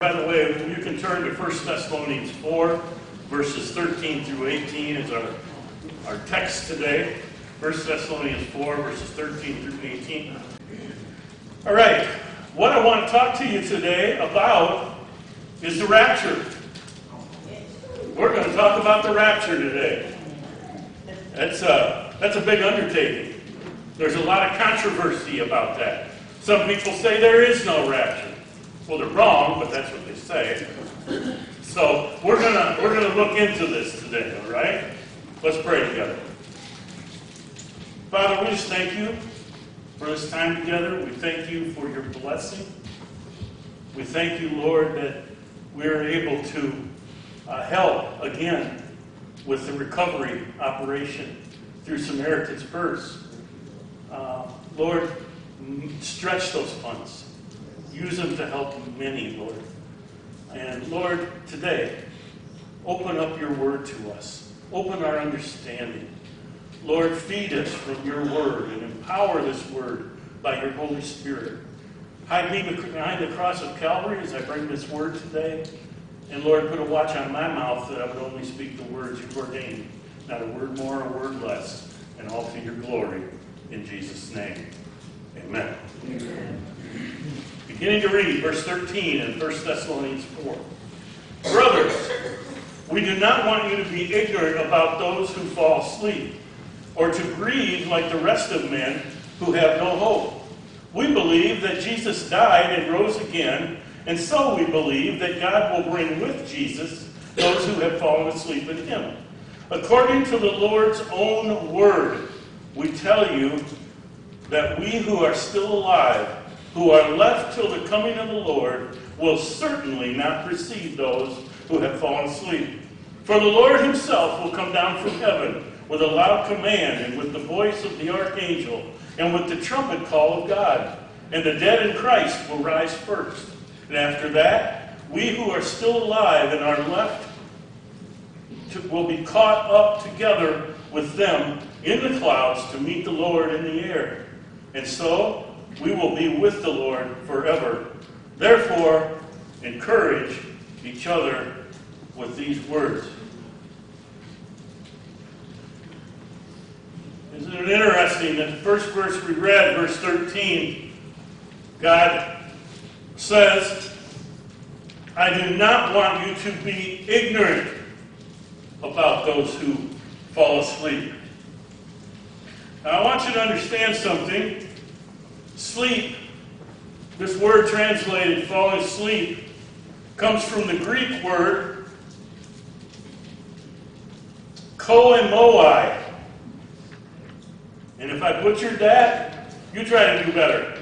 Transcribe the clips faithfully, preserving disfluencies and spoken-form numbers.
By the way, you can turn to First Thessalonians four, verses thirteen through eighteen is our, our text today. First Thessalonians four, verses thirteen through eighteen. All right, what I want to talk to you today about is the rapture. We're going to talk about the rapture today. That's a, that's a big undertaking. There's a lot of controversy about that. Some people say there is no rapture. Well, they're wrong, but that's what they say. So we're gonna we're gonna look into this today, all right? Let's pray together. Father, we just thank you for this time together. We thank you for your blessing. We thank you, Lord, that we're able to uh, help again with the recovery operation through Samaritan's Purse. Uh, Lord, stretch those funds. Use them to help many, Lord. And Lord, today, open up your word to us. Open our understanding. Lord, feed us from your word and empower this word by your Holy Spirit. Hide me behind the cross of Calvary as I bring this word today. And Lord, put a watch on my mouth that I would only speak the words you've ordained. Not a word more, a word less. And all to your glory. In Jesus' name. Amen. Amen. Beginning to read verse thirteen in First Thessalonians four. Brothers, we do not want you to be ignorant about those who fall asleep, or to grieve like the rest of men who have no hope. We believe that Jesus died and rose again, and so we believe that God will bring with Jesus those who have fallen asleep in him. According to the Lord's own word, we tell you that we who are still alive, who are left till the coming of the Lord, will certainly not precede those who have fallen asleep. For the Lord himself will come down from heaven with a loud command, and with the voice of the archangel, and with the trumpet call of God. And the dead in Christ will rise first. And after that, we who are still alive and are left to, will be caught up together with them in the clouds to meet the Lord in the air. And so we will be with the Lord forever. Therefore, encourage each other with these words. Isn't it interesting that the first verse we read, verse thirteen, God says, I do not want you to be ignorant about those who fall asleep. Now, I want you to understand something. Sleep, this word translated falling asleep, comes from the Greek word koimoi. And if I butchered that, you try to do better.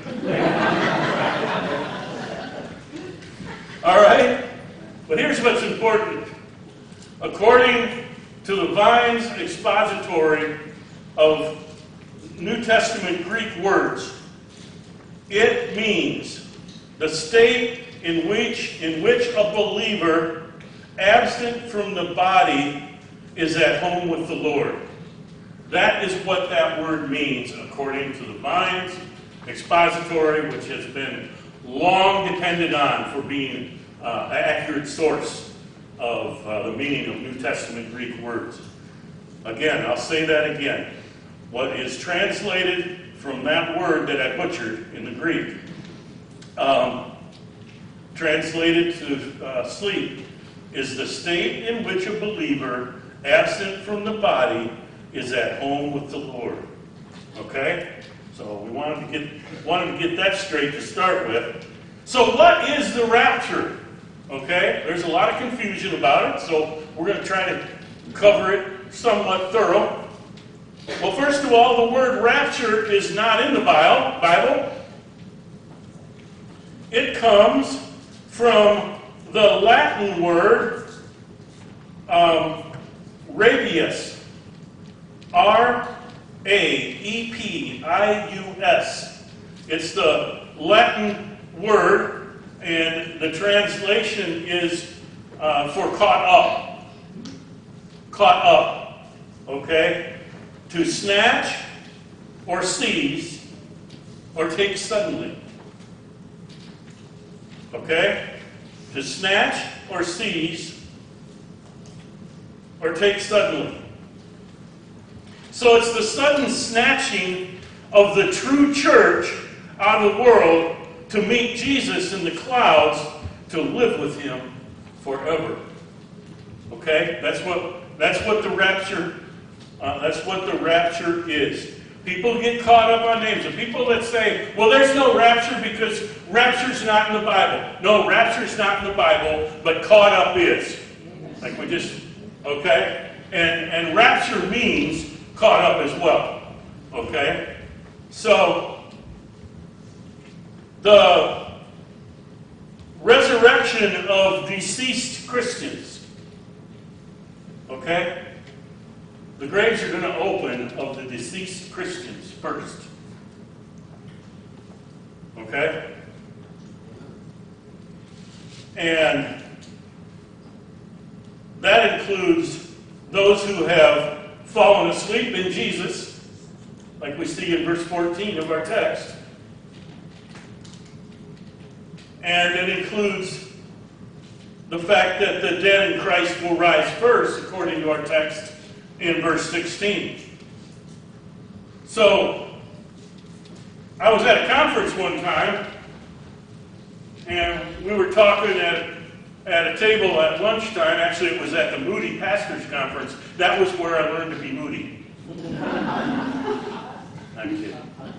All right? But here's what's important. According to the Vine's expository of New Testament Greek words, it means the state in which, in which a believer, absent from the body, is at home with the Lord. That is what that word means, according to the Vine's expository, which has been long depended on for being uh, an accurate source of uh, the meaning of New Testament Greek words. Again, I'll say that again. What is translated from that word that I butchered in the Greek, um, translated to uh, sleep, is the state in which a believer, absent from the body, is at home with the Lord. Okay? So we wanted to get wanted to get that straight to start with. So what is the rapture? Okay? There's a lot of confusion about it, so we're going to try to cover it somewhat thorough. Well, first of all, the word rapture is not in the Bible. It comes from the Latin word um, rapius. R A E P I U S. It's the Latin word, and the translation is uh, for caught up. Caught up. Okay? To snatch or seize or take suddenly. Okay? to snatch or seize or take suddenly. So it's the sudden snatching of the true church out of the world to meet Jesus in the clouds to live with him forever. Okay? That's what that's what the rapture uh, that's what the rapture is. People get caught up on names. And people that say, well, there's no rapture because rapture's not in the Bible. No, rapture's not in the Bible, but caught up is. Like we just, okay? And, and rapture means caught up as well. Okay? So, the resurrection of deceased Christians. Okay? The graves are going to open of the deceased Christians first. Okay? And that includes those who have fallen asleep in Jesus, like we see in verse fourteen of our text. And it includes the fact that the dead in Christ will rise first, according to our text in verse sixteen. So, I was at a conference one time, and we were talking at, at a table at lunchtime. Actually, it was at the Moody Pastors Conference. That was where I learned to be moody. I'm kidding.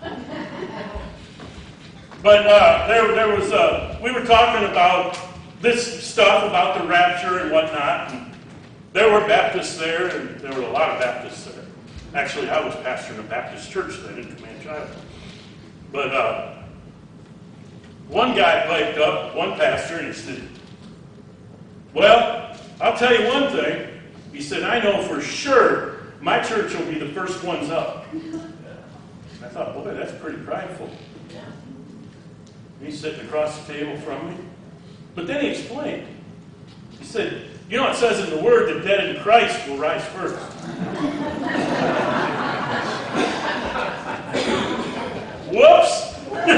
But uh, there, there was uh, we were talking about this stuff about the rapture and whatnot. And there were Baptists there, and there were a lot of Baptists there. Actually, I was pastoring a Baptist church then in Comanche. But uh, one guy piped up, one pastor, and he said, well, I'll tell you one thing. He said, I know for sure my church will be the first ones up. I thought, boy, that's pretty prideful. He's sitting across the table from me. But then he explained. He said, you know, it says in the Word that dead in Christ will rise first. Whoops!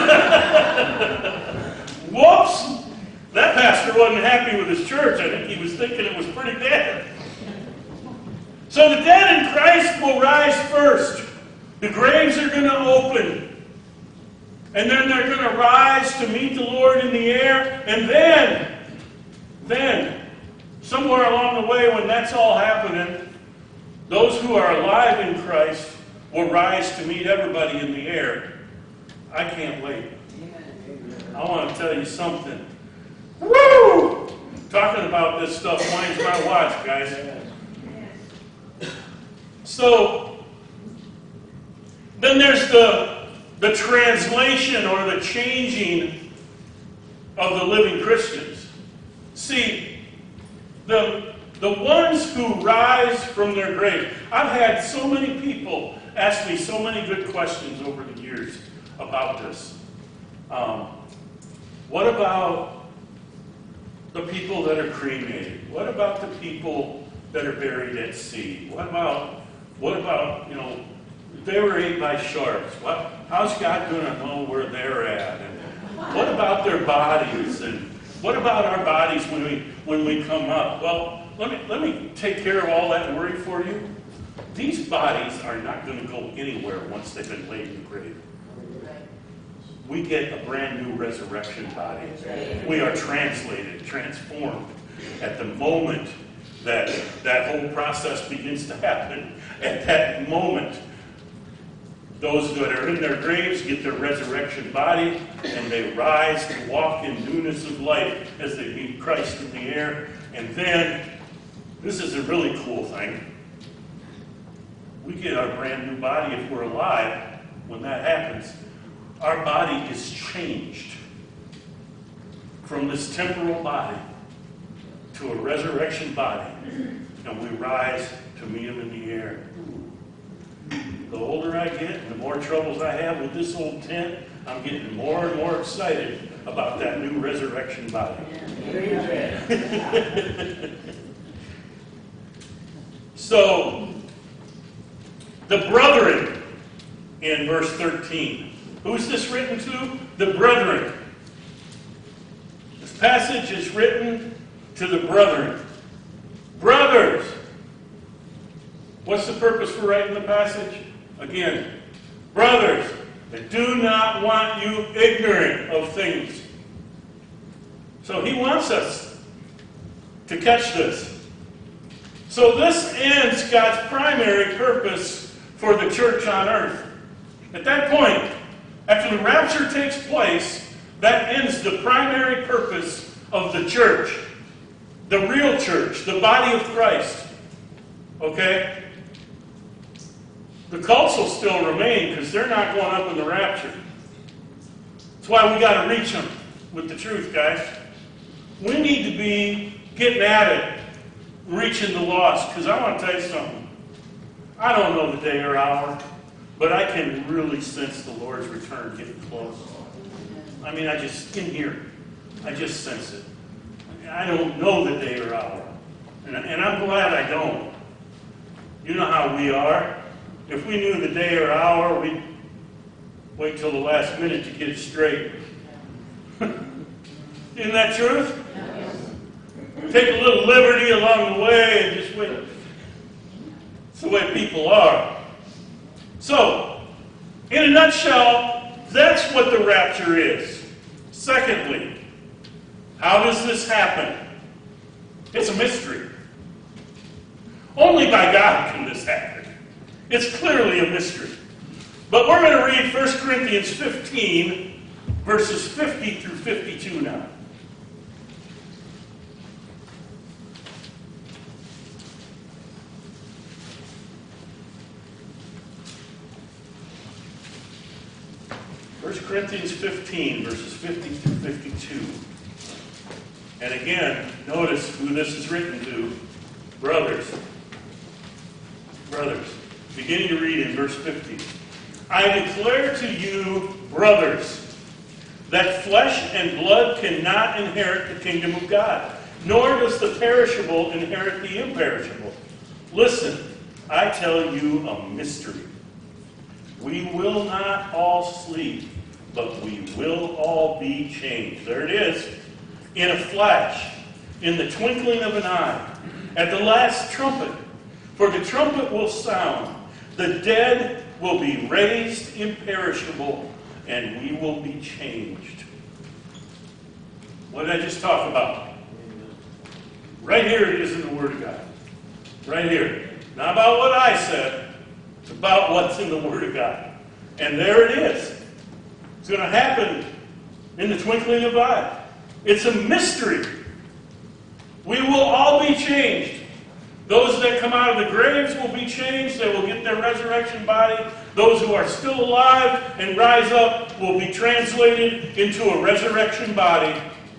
Whoops! That pastor wasn't happy with his church. I think he was thinking it was pretty bad. So the dead in Christ will rise first. The graves are going to open. And then they're going to rise to meet the Lord in the air. And then, then, somewhere along the way when that's all happening, those who are alive in Christ will rise to meet everybody in the air. I can't wait. I want to tell you something. Woo! Talking about this stuff winds my watch, guys. So, then there's the The translation or the changing of the living Christians. See, the, the ones who rise from their grave. I've had so many people ask me so many good questions over the years about this. Um, what about the people that are cremated? What about the people that are buried at sea? What about, what about, you know, if they were ate by sharks? What, how's God going to know where they're at? And what about their bodies? And what about our bodies when we when we come up? Well, let me let me take care of all that worry for you. These bodies are not going to go anywhere once they've been laid in the grave. We get a brand new resurrection body. We are translated, transformed at the moment that that whole process begins to happen. At that moment, those that are in their graves get their resurrection body, and they rise to walk in newness of life as they meet Christ in the air. And then, this is a really cool thing. We get our brand new body if we're alive. When that happens, our body is changed from this temporal body to a resurrection body, and we rise to meet him in the air. The older I get and the more troubles I have with this old tent, I'm getting more and more excited about that new resurrection body. So, the brethren in verse thirteen. Who's this written to? The brethren. This passage is written to the brethren. Brothers! What's the purpose for writing the passage? Again, brothers, I do not want you ignorant of things. So he wants us to catch this. So this ends God's primary purpose for the church on earth. At that point, after the rapture takes place, that ends the primary purpose of the church. The real church, the body of Christ. Okay? The cults will still remain because they're not going up in the rapture. That's why we got to reach them with the truth, guys. We need to be getting at it, reaching the lost. Because I want to tell you something. I don't know the day or hour, but I can really sense the Lord's return getting close. I mean, I just, in here, I just sense it. I don't know the day or hour. And, and I'm glad I don't. You know how we are. If we knew the day or hour, we'd wait till the last minute to get it straight. Isn't that truth? Take a little liberty along the way and just wait. It's the way people are. So, in a nutshell, that's what the rapture is. Secondly, how does this happen? It's a mystery. Only by God can this happen. It's clearly a mystery. But we're going to read First Corinthians fifteen, verses fifty through fifty-two now. First Corinthians fifteen, verses fifty through fifty-two. And again, notice who this is written to. Brothers. Brothers. Beginning to read in verse fifty. I declare to you, brothers, that flesh and blood cannot inherit the kingdom of God, nor does the perishable inherit the imperishable. Listen, I tell you a mystery. We will not all sleep, but we will all be changed. There it is. In a flash, in the twinkling of an eye, at the last trumpet. For the trumpet will sound, the dead will be raised imperishable, and we will be changed. What did I just talk about? Right here it is in the Word of God. Right here. Not about what I said, it's about what's in the Word of God. And there it is. It's going to happen in the twinkling of an eye. It's a mystery. We will all be changed. Those that come out of the graves will be changed. They will get their resurrection body. Those who are still alive and rise up will be translated into a resurrection body.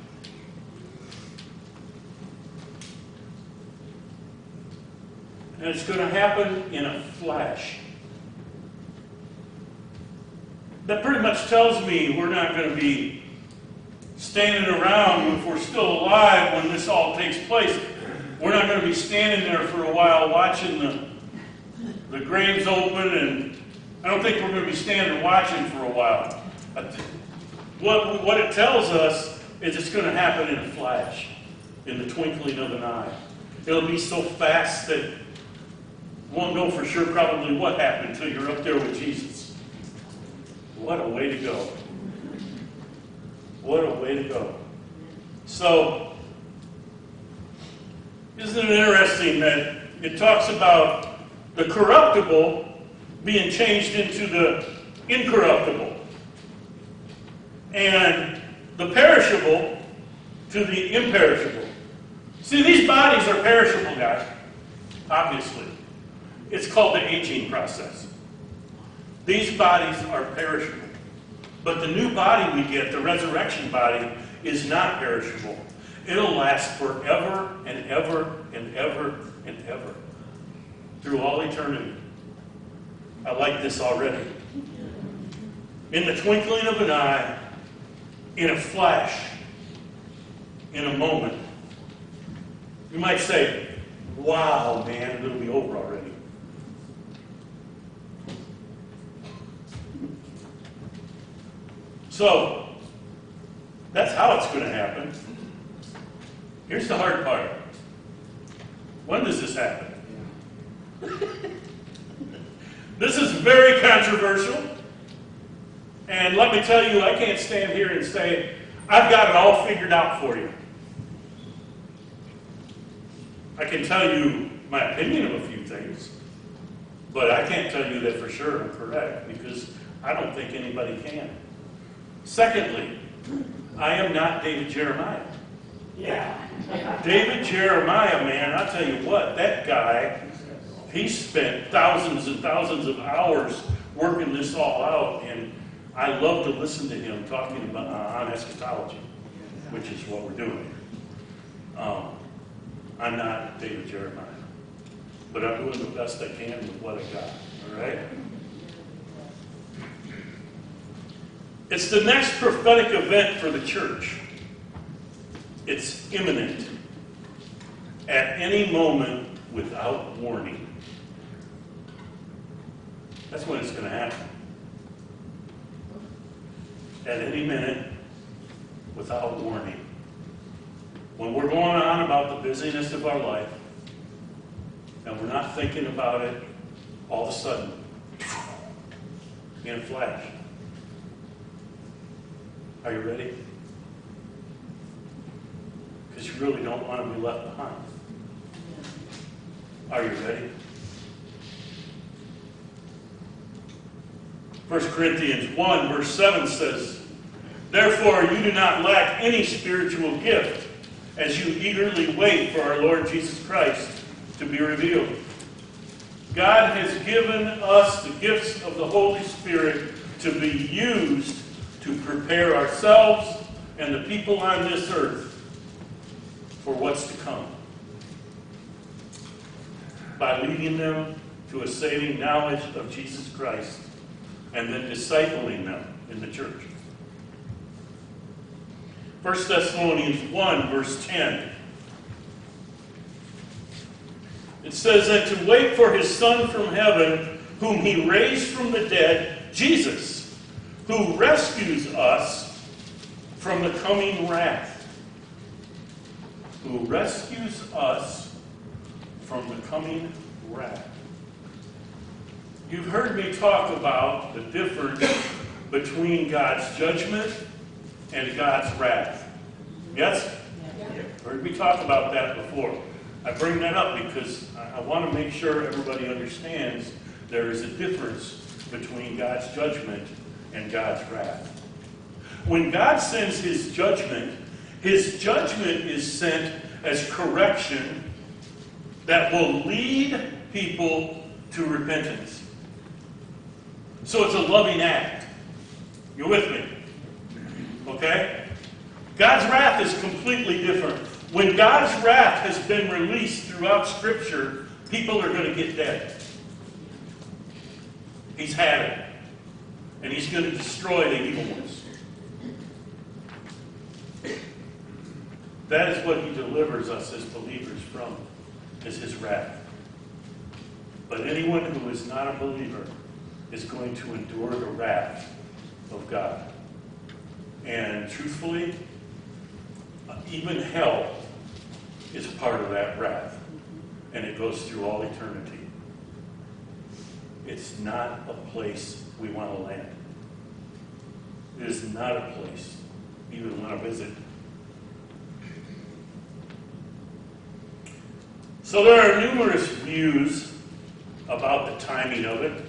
And it's going to happen in a flash. That pretty much tells me we're not going to be standing around if we're still alive when this all takes place. We're not going to be standing there for a while watching the, the graves open, and I don't think we're going to be standing watching for a while. What, what it tells us is it's going to happen in a flash, in the twinkling of an eye. It'll be so fast that you won't know for sure probably what happened until you're up there with Jesus. What a way to go. What a way to go. So, isn't it interesting that it talks about the corruptible being changed into the incorruptible, and the perishable to the imperishable? See, these bodies are perishable, guys, obviously. It's called the aging process. These bodies are perishable. But the new body we get, the resurrection body, is not perishable. It'll last forever and ever and ever and ever. Through all eternity. I like this already. In the twinkling of an eye, in a flash, in a moment. You might say, wow, man, it'll be over already. So, that's how it's going to happen. Here's the hard part. When does this happen? This is very controversial. And let me tell you, I can't stand here and say, I've got it all figured out for you. I can tell you my opinion of a few things, but I can't tell you that for sure I'm correct, because I don't think anybody can. Secondly, I am not David Jeremiah. Yeah. David Jeremiah, man, I'll tell you what, that guy, he spent thousands and thousands of hours working this all out, and I love to listen to him talking about uh, on eschatology, which is what we're doing. Um, I'm not David Jeremiah, but I'm doing the best I can with what I got, all right? It's the next prophetic event for the church. It's imminent. At any moment, without warning. That's when it's going to happen. At any minute, without warning. When we're going on about the busyness of our life, and we're not thinking about it, all of a sudden, in a flash. Are you ready? Because you really don't want to be left behind. Are you ready? First Corinthians one, verse seven says, "Therefore you do not lack any spiritual gift, as you eagerly wait for our Lord Jesus Christ to be revealed." God has given us the gifts of the Holy Spirit to be used to prepare ourselves and the people on this earth for what's to come, by leading them to a saving knowledge of Jesus Christ and then discipling them in the church. First Thessalonians one, verse ten. It says, "And to wait for his Son from heaven, whom he raised from the dead, Jesus, who rescues us from the coming wrath." Who rescues us from the coming wrath. You've heard me talk about the difference between God's judgment and God's wrath. Yes? Yeah. Heard me talk about that before. I bring that up because I want to make sure everybody understands there is a difference between God's judgment and God's wrath. When God sends his judgment, his judgment is sent as correction that will lead people to repentance. So it's a loving act. You with me? Okay? God's wrath is completely different. When God's wrath has been released throughout Scripture, people are going to get dead. He's had it. And he's going to destroy the evil ones. That is what he delivers us as believers from, is his wrath. But anyone who is not a believer is going to endure the wrath of God. And truthfully, even hell is part of that wrath. And it goes through all eternity. It's not a place we want to land. It is not a place you even want to visit. So there are numerous views about the timing of it.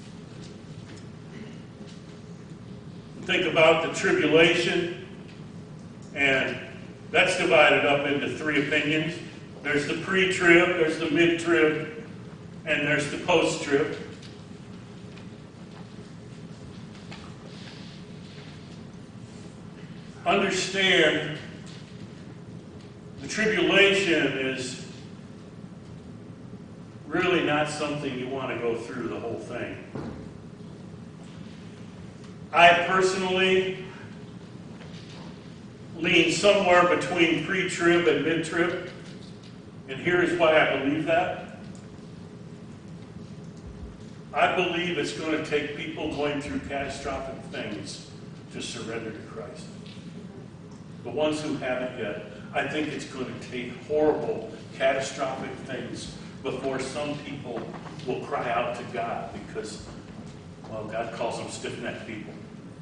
Think about the tribulation, and that's divided up into three opinions. There's the pre-trib, there's the mid-trib, and there's the post-trib. Understand, the tribulation is really not something you want to go through the whole thing. I personally lean somewhere between pre-trib and mid-trib, and here's why I believe that. I believe it's going to take people going through catastrophic things to surrender to Christ. The ones who haven't yet, I think it's going to take horrible, catastrophic things before some people will cry out to God because, well, God calls them stiff-necked people.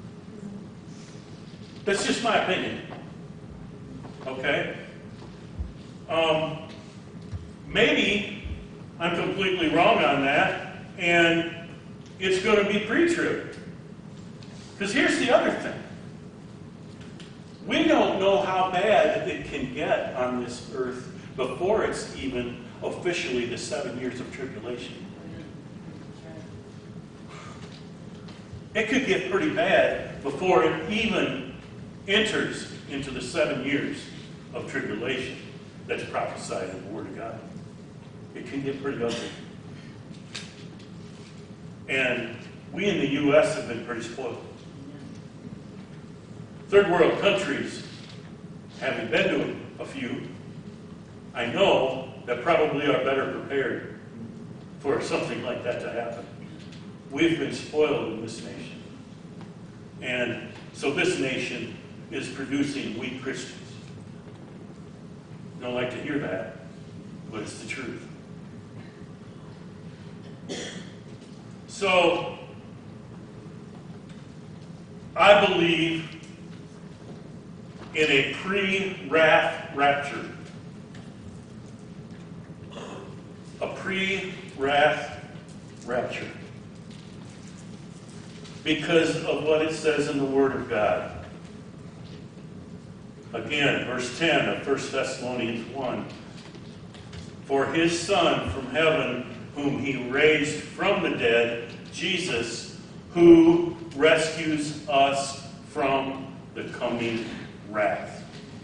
That's just my opinion. Okay? Um, maybe I'm completely wrong on that, and it's going to be pre-trib. Because here's the other thing. We don't know how bad it can get on this earth before it's even officially the seven years of tribulation. It could get pretty bad before it even enters into the seven years of tribulation that's prophesied in the Word of God. It can get pretty ugly. And we in the U S have been pretty spoiled. Third world countries, having been to a few, I know that probably are better prepared for something like that to happen. We've been spoiled in this nation. And so this nation is producing weak Christians. I don't like to hear that, but it's the truth. So, I believe in a pre-wrath rapture. A pre-wrath rapture. Because of what it says in the Word of God. Again, verse ten of First Thessalonians one. For his Son from heaven, whom he raised from the dead, Jesus, who rescues us from the coming wrath.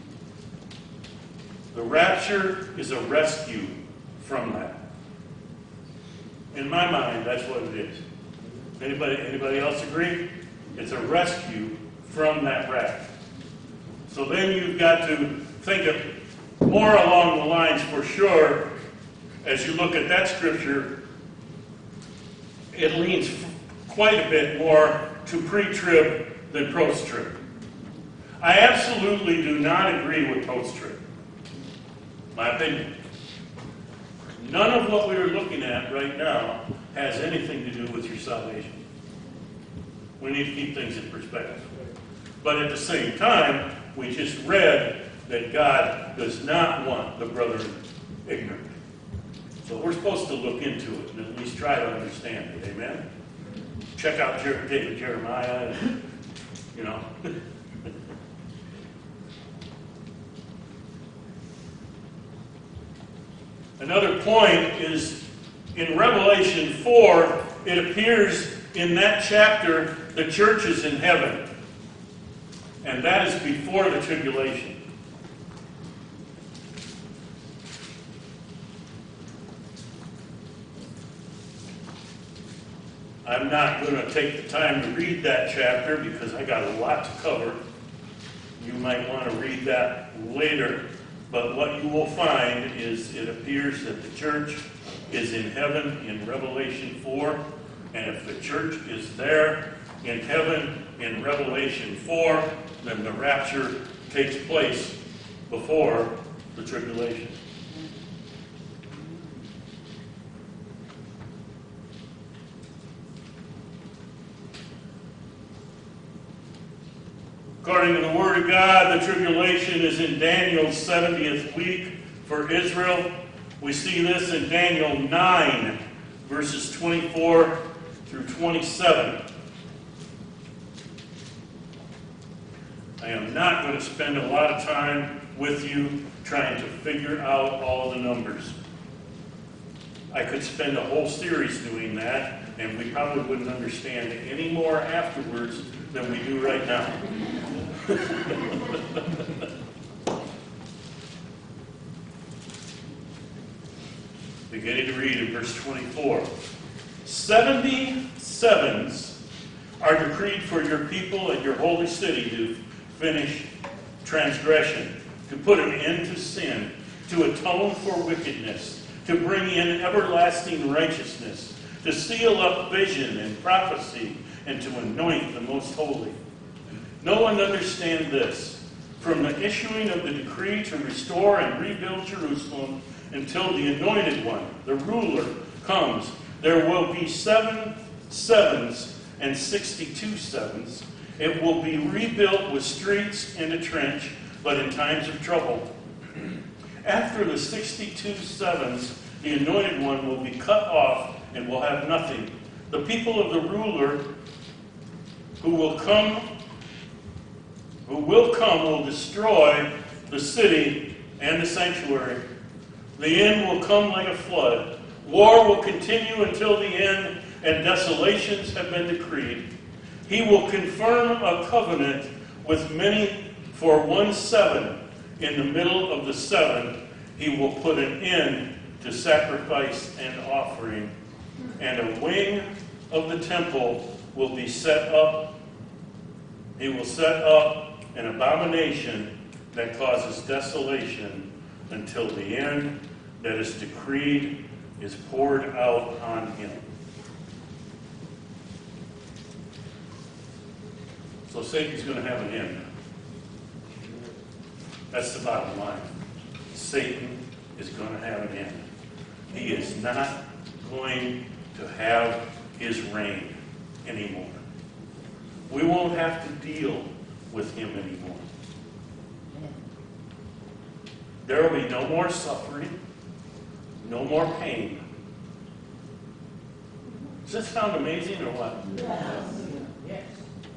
The rapture is a rescue from that. In my mind, that's what it is. Anybody, anybody else agree? It's a rescue from that wrath. So then you've got to think of more along the lines for sure. As you look at that scripture, it leans quite a bit more to pre-trib than post-trib. I absolutely do not agree with post-trib. My opinion. None of what we are looking at right now has anything to do with your salvation. We need to keep things in perspective. But at the same time, we just read that God does not want the brethren ignorant. So we're supposed to look into it and at least try to understand it. Amen? Check out Jer- David Jeremiah, and, you know. Another point is in Revelation four, it appears in that chapter the church is in heaven. And that is before the tribulation. I'm not going to take the time to read that chapter because I got a lot to cover. You might want to read that later. But what you will find is it appears that the church is in heaven in Revelation four. And if the church is there in heaven in Revelation four, then the rapture takes place before the tribulation. According to the Word of God, the tribulation is in Daniel's seventieth week for Israel. We see this in Daniel nine, verses twenty-four through twenty-seven. I am not going to spend a lot of time with you trying to figure out all of the numbers. I could spend a whole series doing that, and we probably wouldn't understand any more afterwards than we do right now. Beginning to read in verse twenty-four. Seventy sevens are decreed for your people and your holy city to finish transgression, to put an end to sin, to atone for wickedness, to bring in everlasting righteousness, to seal up vision and prophecy, and to anoint the most holy. Know and understand this. from the issuing of the decree to restore and rebuild Jerusalem until the Anointed One, the ruler, comes. There will be seven sevens and sixty-two sevens. It will be rebuilt with streets and a trench, but in times of trouble. After the sixty-two sevens, the Anointed One will be cut off and will have nothing. The people of the ruler who will come, who will come, will destroy the city and the sanctuary. The end will come like a flood. War will continue until the end, and desolations have been decreed. He will confirm a covenant with many for one seven. In the middle of the seven, he will put an end to sacrifice and offering, and a wing of the temple will be set up. He will set up an abomination that causes desolation until the end that is decreed is poured out on him. So Satan's going to have an end. That's the bottom line. Satan is going to have an end. He is not going to have his reign anymore. We won't have to deal with him anymore. There will be no more suffering, no more pain. Does that sound amazing or what? Yes. Yes.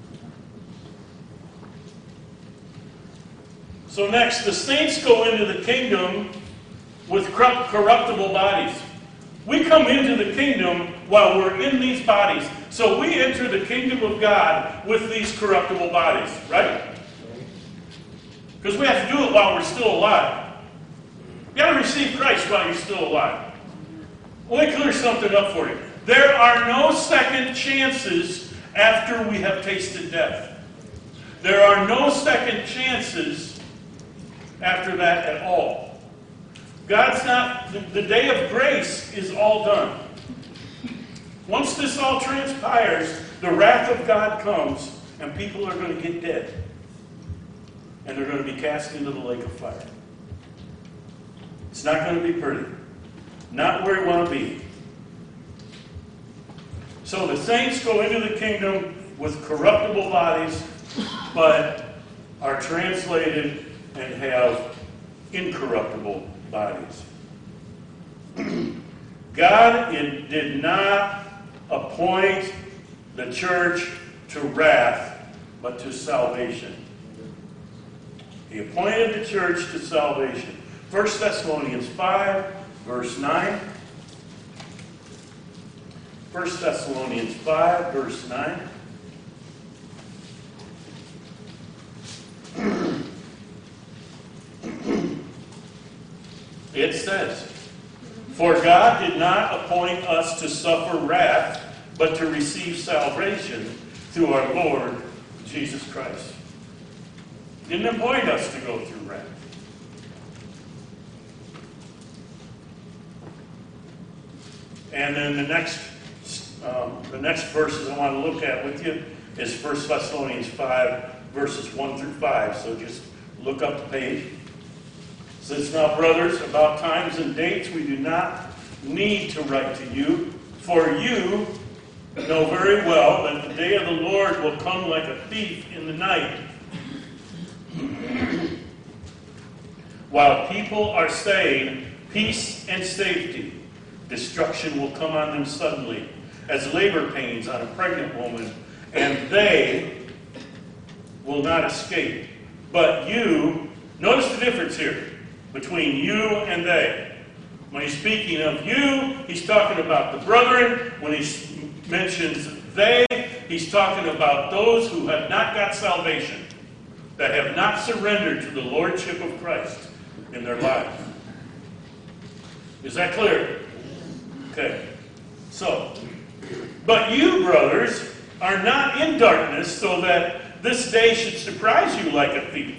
So next, the saints go into the kingdom with corruptible bodies. We come into the kingdom while we're in these bodies. So we enter the kingdom of God with these corruptible bodies, right? Because we have to do it while we're still alive. You got to receive Christ while you're still alive. Let me clear something up for you. There are no second chances after we have tasted death. There are no second chances after that at all. God's not, the, the day of grace is all done. Once this all transpires, the wrath of God comes, and people are going to get dead. And they're going to be cast into the lake of fire. It's not going to be pretty. Not where we want to be. So the saints go into the kingdom with corruptible bodies, but are translated and have incorruptible bodies. God did not appoint the church to wrath, but to salvation. He appointed the church to salvation. First Thessalonians five, verse nine. First Thessalonians five, verse nine. It says, "For God did not appoint us to suffer wrath, but to receive salvation through our Lord Jesus Christ." He didn't appoint us to go through wrath. And then the next, um, the next verses I want to look at with you is First Thessalonians five, verses one through five. So just look up the page. It says, "Now, brothers, about times and dates we do not need to write to you, for you know very well that the day of the Lord will come like a thief in the night. While people are saying peace and safety, destruction will come on them suddenly, as labor pains on a pregnant woman, and they will not escape. But you," notice the difference here between you and they. When he's speaking of you, he's talking about the brethren. When he mentions they, he's talking about those who have not got salvation, that have not surrendered to the lordship of Christ in their life. Is that clear? Okay. So, "But you, brothers, are not in darkness, so that this day should surprise you like a thief.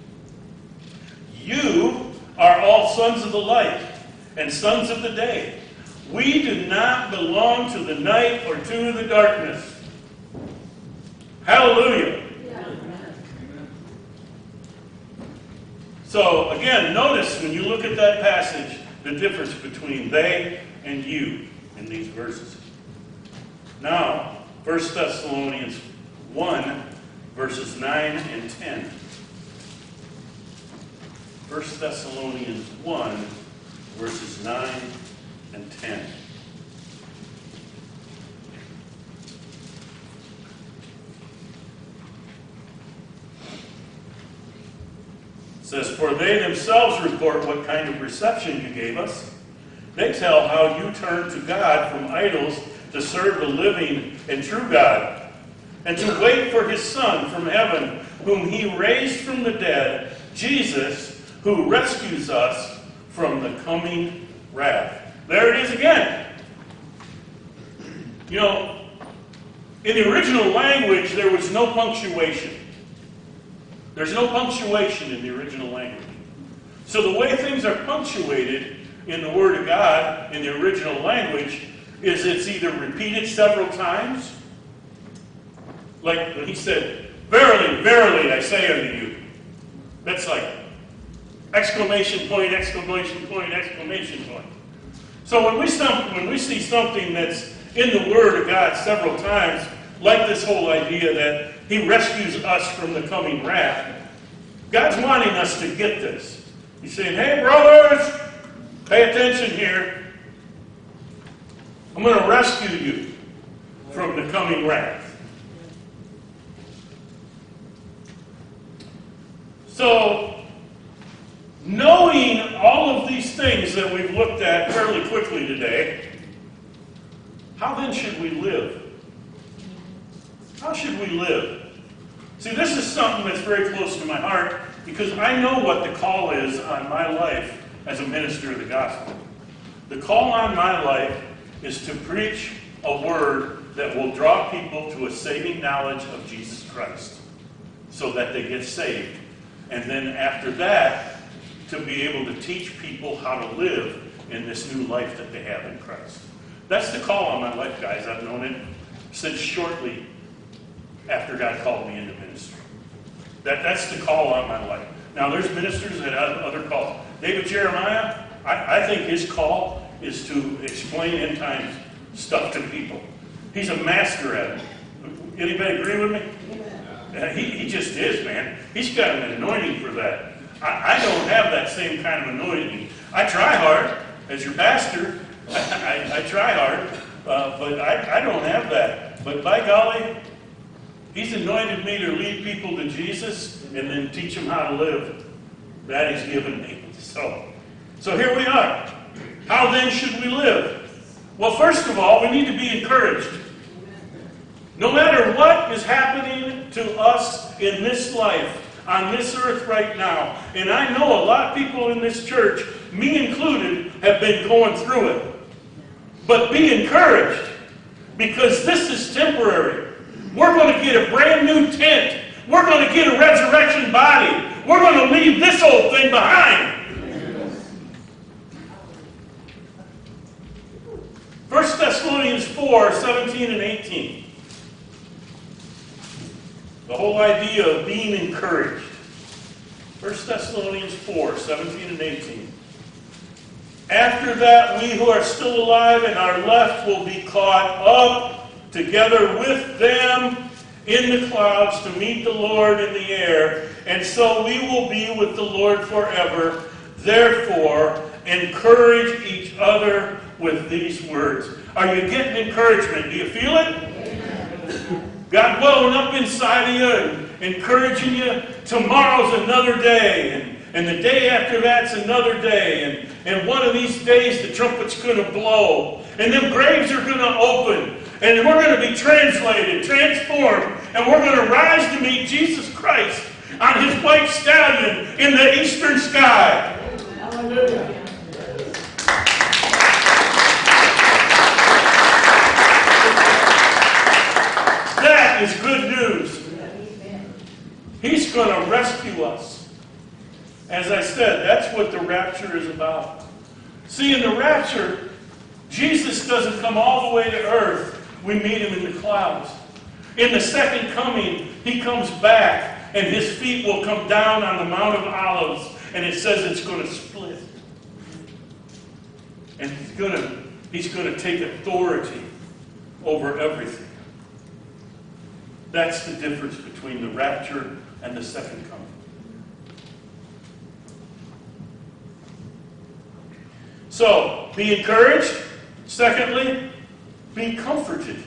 You are all sons of the light and sons of the day. We do not belong to the night or to the darkness." Hallelujah. So again, notice when you look at that passage, the difference between they and you in these verses. Now, First Thessalonians one, verses nine and ten. First Thessalonians one, verses nine and ten. It says, "For they themselves report what kind of reception you gave us. They tell how you turned to God from idols to serve the living and true God, and to wait for his Son from heaven, whom he raised from the dead, Jesus, who rescues us from the coming wrath." There it is again. You know, in the original language, there was no punctuation. There's no punctuation in the original language. So the way things are punctuated in the Word of God, in the original language, is it's either repeated several times, like when he said, "Verily, verily, I say unto you." That's like exclamation point, exclamation point, exclamation point. So when we, some, when we see something that's in the Word of God several times, like this whole idea that he rescues us from the coming wrath, God's wanting us to get this. He's saying, "Hey, brothers, pay attention here. I'm going to rescue you from the coming wrath." So, knowing all of these things that we've looked at fairly quickly today, how then should we live? How should we live? See, this is something that's very close to my heart because I know what the call is on my life as a minister of the gospel. The call on my life is to preach a word that will draw people to a saving knowledge of Jesus Christ so that they get saved. And then after that, to be able to teach people how to live in this new life that they have in Christ. That's the call on my life, guys. I've known it since shortly after God called me into ministry. That, that's the call on my life. Now, there's ministers that have other calls. David Jeremiah, I, I think his call is to explain end times stuff to people. He's a master at it. Anybody agree with me? Uh, he, he just is, man. He's got an anointing for that. I, I don't have that same kind of anointing. I try hard as your pastor. I, I, I try hard, uh, but I, I don't have that. But by golly, he's anointed me to lead people to Jesus and then teach them how to live. That he's given me. So, so here we are. How then should we live? Well, first of all, we need to be encouraged. No matter what is happening to us in this life, on this earth right now, and I know a lot of people in this church, me included, have been going through it. But be encouraged, because this is temporary. We're going to get a brand new tent. We're going to get a resurrection body. We're going to leave this old thing behind. First Thessalonians four, seventeen and eighteen. The whole idea of being encouraged. First Thessalonians four, seventeen and eighteen. After that, we who are still alive and are left will be caught up together with them in the clouds to meet the Lord in the air, and so we will be with the Lord forever. Therefore, encourage each other with these words. Are you getting encouragement? Do you feel it? God welling up inside of you and encouraging you. Tomorrow's another day, and, and the day after that's another day, and, and one of these days the trumpet's going to blow, and them graves are going to open, and we're going to be translated, transformed, and we're going to rise to meet Jesus Christ on his white stallion in the eastern sky. Hallelujah. That is good news. He's going to rescue us. As I said, that's what the rapture is about. See, in the rapture, Jesus doesn't come all the way to earth. We meet him in the clouds. In the second coming, he comes back, and his feet will come down on the Mount of Olives, And it says it's going to split. And he's going to, he's going to take authority over everything. That's the difference between the rapture and the second coming. So, be encouraged. Secondly, be comforted.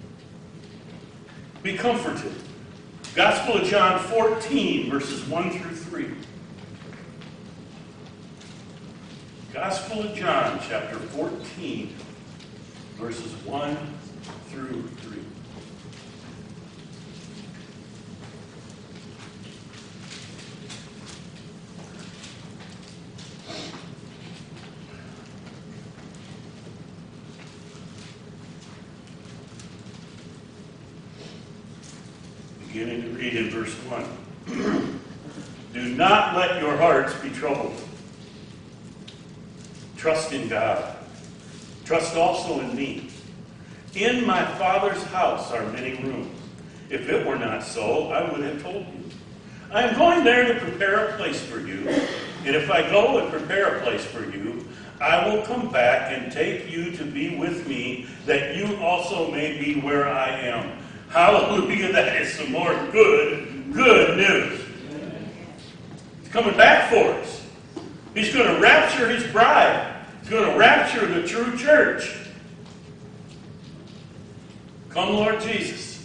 Be comforted. Gospel of John fourteen, verses one through three. Gospel of John, chapter fourteen, verses one through three. Beginning to read in verse one. Do not let your hearts be troubled. Trust in God. Trust also in me. In my Father's house are many rooms. If it were not so, I would have told you. I am going there to prepare a place for you. And if I go and prepare a place for you, I will come back and take you to be with me, that you also may be where I am. Hallelujah, that is some more good, good news. He's coming back for us. He's going to rapture his bride. He's going to rapture the true church. Come, Lord Jesus.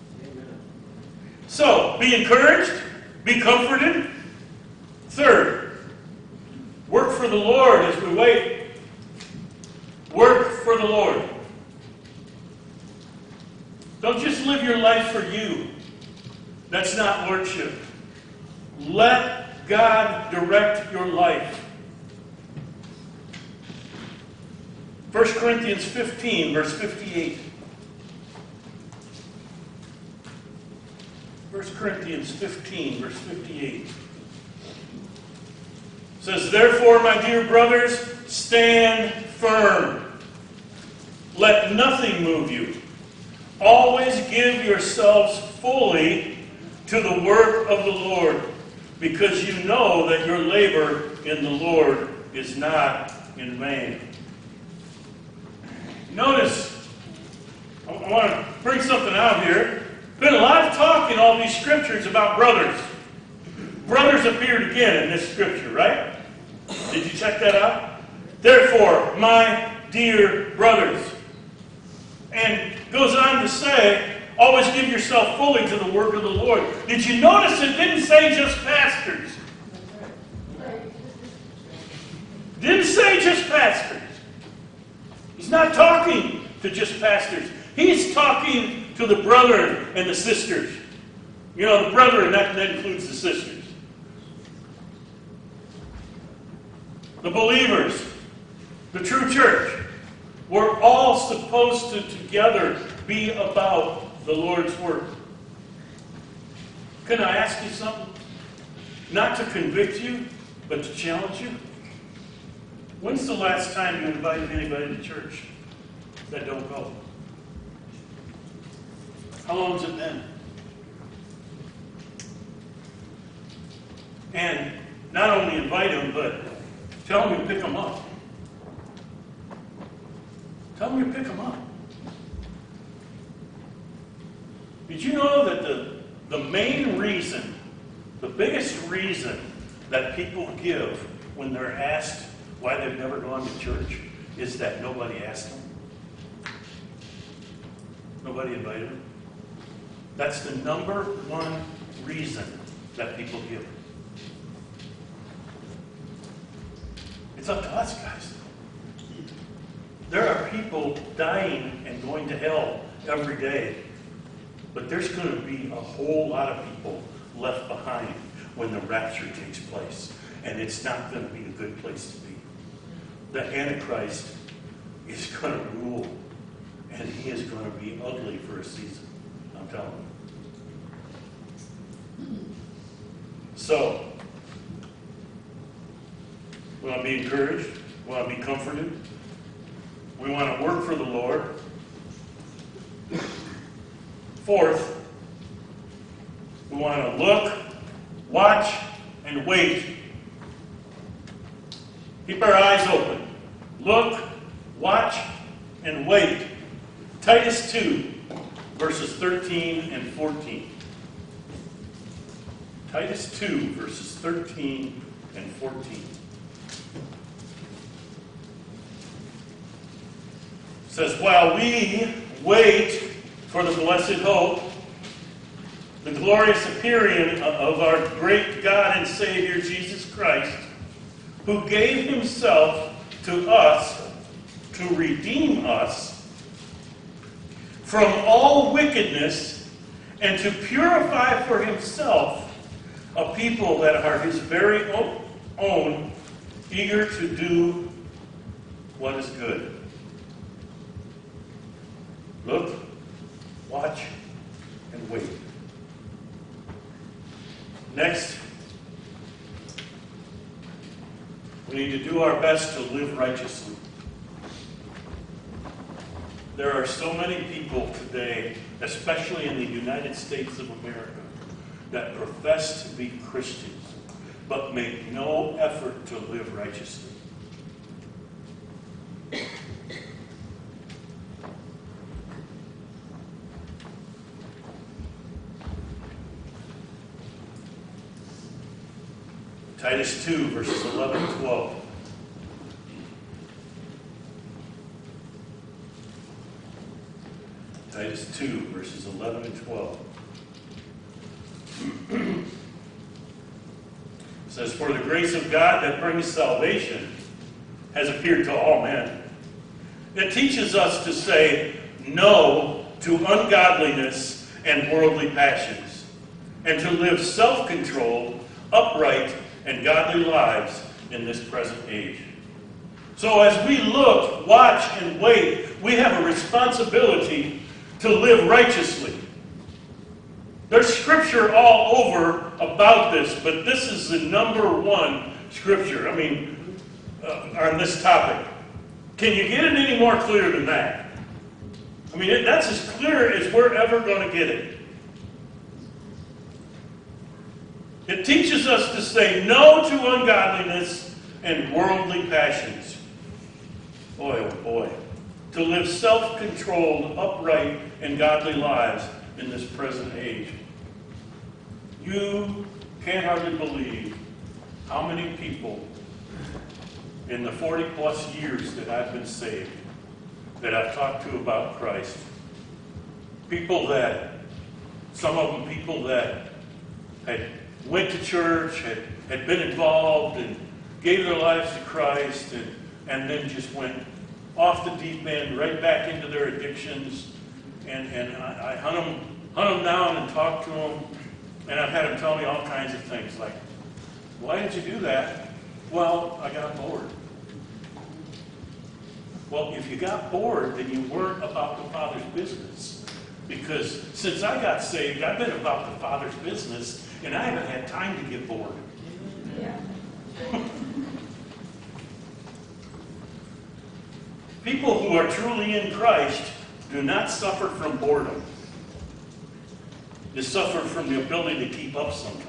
So, be encouraged. Be comforted. Third, work for the Lord as we wait. Work for the Lord. Don't just live your life for you. That's not lordship. Let God direct your life. First Corinthians fifteen, verse fifty-eight. First Corinthians fifteen, verse fifty-eight. It says, therefore, my dear brothers, stand firm. Let nothing move you. Always give yourselves fully to the work of the Lord, because you know that your labor in the Lord is not in vain. Notice, I want to bring something out here. Been a lot of talk in all these scriptures about brothers. Brothers appeared again in this scripture, right? Did you check that out? Therefore, my dear brothers. And goes on to say, always give yourself fully to the work of the Lord. Did you notice it didn't say just pastors? Didn't say just pastors. He's not talking to just pastors. He's talking to the brethren and the sisters. You know, the brethren, that, that includes the sisters. The believers, the true church. We're all supposed to together be about the Lord's work. Can I ask you something? Not to convict you, but to challenge you. When's the last time you invited anybody to church that don't go? How long has it been? And not only invite them, but tell them to pick them up. Tell them to pick them up. Did you know that the, the main reason, the biggest reason that people give when they're asked why they've never gone to church is that nobody asked them? Nobody invited them? That's the number one reason that people give. It's up to us, guys. There are people dying and going to hell every day. But there's going to be a whole lot of people left behind when the rapture takes place. And it's not going to be a good place to be. The Antichrist is going to rule. And he is going to be ugly for a season. I'm telling you. So, we want to be encouraged. We want to be comforted. We want to work for the Lord. Fourth, we want to look, watch, and wait Keep our eyes open. Look, watch, and wait. Titus two, verses thirteen and fourteen. Titus two, verses thirteen and fourteen. It says, while we wait for the blessed hope, the glorious appearing of our great God and Savior Jesus Christ, who gave himself to us to redeem us from all wickedness and to purify for himself a people that are his very own, eager to do what is good. Look, watch, and wait. Next, we need to do our best to live righteously. There are so many people today, especially in the United States of America, that profess to be Christians, but make no effort to live righteously. Titus two, verses eleven and twelve. Titus two, verses eleven and twelve. It says, for the grace of God that brings salvation has appeared to all men. It teaches us to say no to ungodliness and worldly passions, and to live self-controlled, upright, and godly lives in this present age. So as we look, watch, and wait, we have a responsibility to live righteously. There's scripture all over about this, but this is the number one scripture, I mean, uh, on this topic. Can you get it any more clear than that? I mean, it, that's as clear as we're ever going to get it. It teaches us to say no to ungodliness and worldly passions. Boy, oh boy. To live self-controlled, upright, and godly lives in this present age. You can't hardly believe how many people in the forty plus years that I've been saved that I've talked to about Christ. People that, some of them people that had went to church, had, had been involved and gave their lives to Christ and, and then just went off the deep end, right back into their addictions. And, and I, I hunt them, hunt them down and talk to them. And I've had them tell me all kinds of things like, why did you do that? Well, I got bored. Well, if you got bored, then you weren't about the Father's business. Because since I got saved, I've been about the Father's business, and I haven't had time to get bored. Yeah. People who are truly in Christ do not suffer from boredom. They suffer from the ability to keep up sometimes.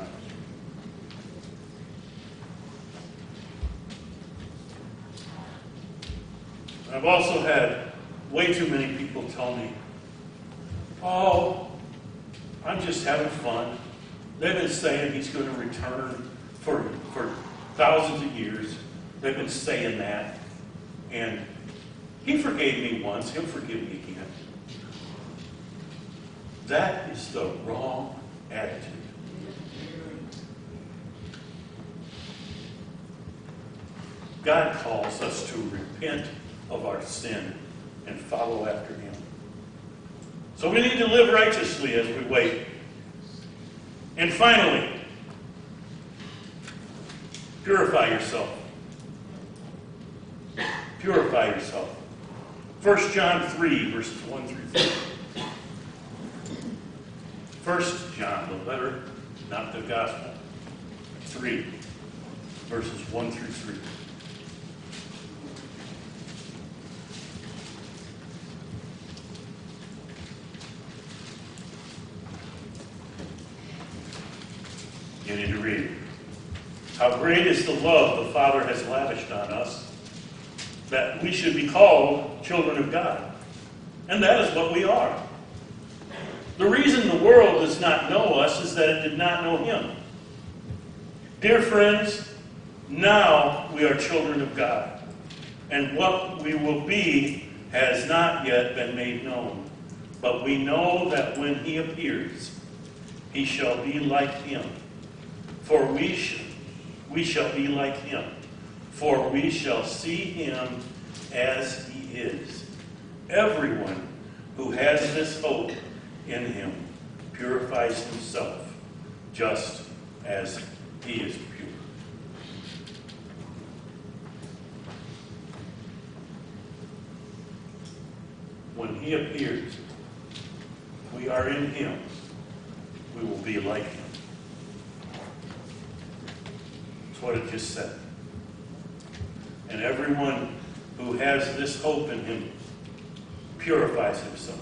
I've also had way too many people tell me, oh, I'm just having fun. They've been saying he's going to return for, for thousands of years. They've been saying that. And he forgave me once. He'll forgive me again. That is the wrong attitude. God calls us to repent of our sin and follow after him. So we need to live righteously as we wait. And finally, purify yourself. Purify yourself. First John three, verses one through three. First John, the letter, not the gospel. three, verses one through three. You need to read. How great is the love the Father has lavished on us, that we should be called children of God. And that is what we are. The reason the world does not know us is that it did not know him. Dear friends, now we are children of God, and what we will be has not yet been made known. But we know that when he appears, he shall be like him. For we, sh- we shall be like him. For we shall see him as he is. Everyone who has this hope in him purifies himself, just as he is pure. When he appears, we are in him. We will be like him. That's what it just said. And everyone who has this hope in him purifies himself,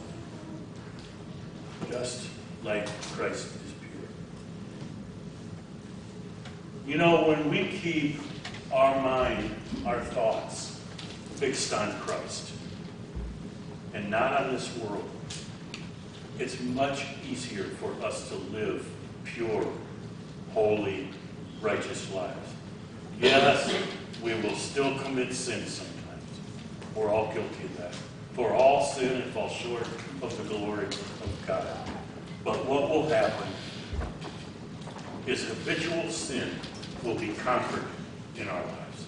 just like Christ is pure. You know, when we keep our mind, our thoughts fixed on Christ and not on this world, it's much easier for us to live pure, holy, righteous lives. Yes, we will still commit sin sometimes. We're all guilty of that. For all sin and fall short of the glory of God. But what will happen is habitual sin will be conquered in our lives.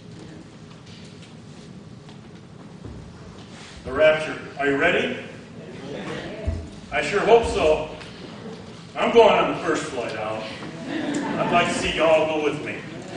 The rapture. Are you ready? I sure hope so. I'm going on the first flight out. I'd like to see you all go with me.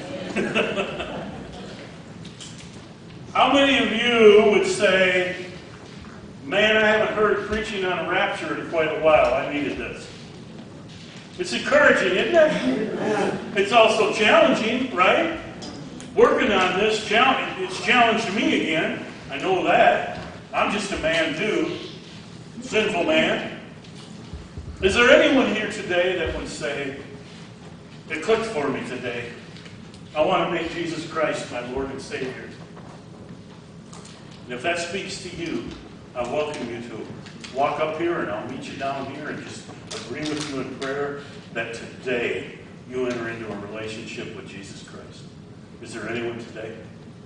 How many of you would say, man, I haven't heard preaching on a rapture in quite a while. I needed this. It's encouraging, isn't it? It's also challenging, right? Working on this, challenge, it's challenged me again. I know that. I'm just a man too. Sinful man. Is there anyone here today that would say, it clicked for me today. I want to make Jesus Christ my Lord and Savior. And if that speaks to you, I welcome you to walk up here and I'll meet you down here and just agree with you in prayer that today you enter into a relationship with Jesus Christ. Is there anyone today?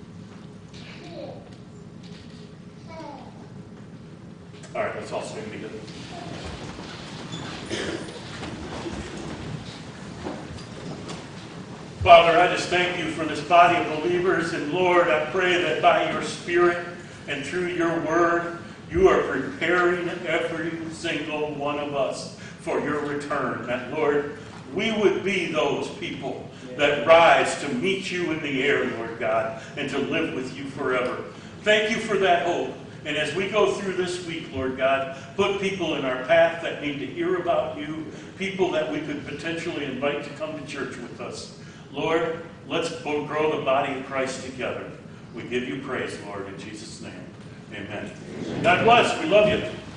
All right, let's all stand together. Father, I just thank you for this body of believers. And Lord, I pray that by your Spirit and through your word, you are preparing every single one of us for your return. That, Lord, we would be those people that rise to meet you in the air, Lord God, and to live with you forever. Thank you for that hope. And as we go through this week, Lord God, put people in our path that need to hear about you, people that we could potentially invite to come to church with us. Lord, let's grow the body of Christ together. We give you praise, Lord, in Jesus' name. Amen. God bless. We love you.